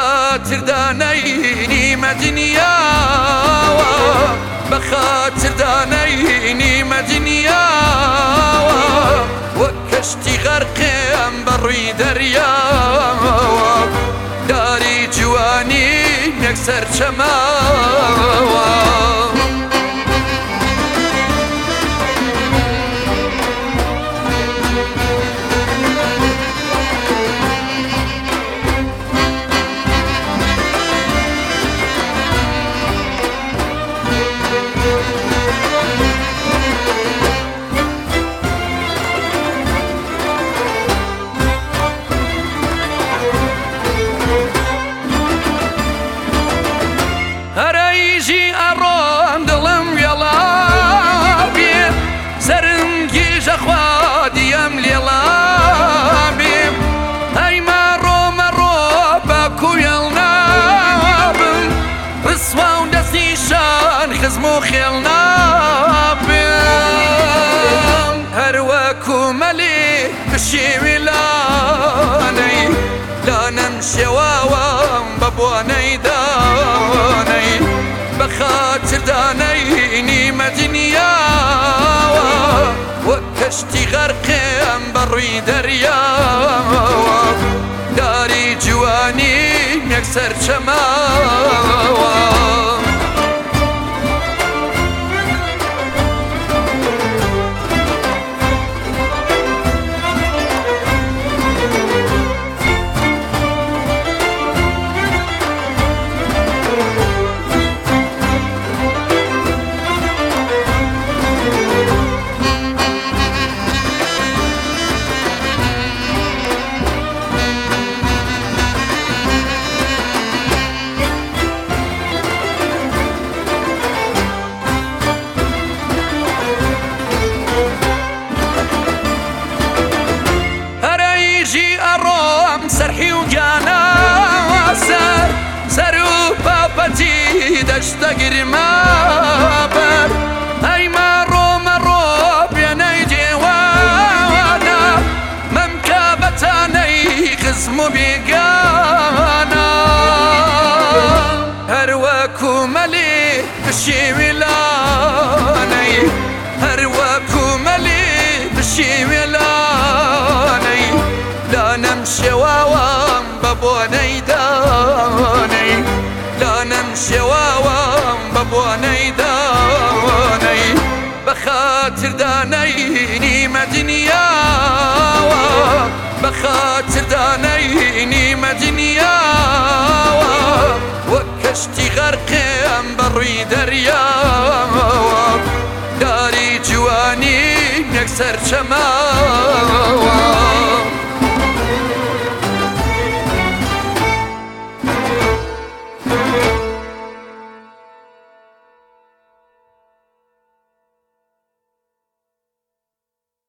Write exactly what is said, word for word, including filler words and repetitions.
بخاطر دانەی مەدنیاوە بخاطر دانەی مەدنیاوە وەک کەشتی غەرقێم بەڕووی دەریاوە داری جوانی یەکسەر چەماوە هەرەیژی ئەڕۆم دڵم وێڵا بێ سەرنگیژە خوادیم لێڵا بێ هەی مەڕۆ مەڕۆ باکو وێڵ نابم ڕسوا و دەستنیشان خزم و خێڵ نابم هەروەکو مەلێ بشێوی لانەی لانەم شێواوەم بە بۆنەی دانەی بخاطر دانەی مەدنیاوە وەک کەشتی غەرقێم بەڕووی دەریاوە داری جوانی یەکسەر چەماوە سەرحی و گیانە سەر سەر و پاپەتی دەشتە گرما بەر ئەی مەڕۆ مەڕۆ بێنەی دێوانە مەمکە بەتانەی خزم و بێگانە هەروەکو مەلێ بشێوی لانەی هەروەکو مەلێ بشێوی لانەی لانەم شێواوەم بە بۆنەی دانەی لانەم شێواوەم بە بۆنەی دانەی بەخاطر دانەی مەدنیاوە بەخاطر دانەی مەدنیاوە وەک کەشتی غەرقێم بەڕووی دەریاوە داری جوانی یەکسەر چەماوە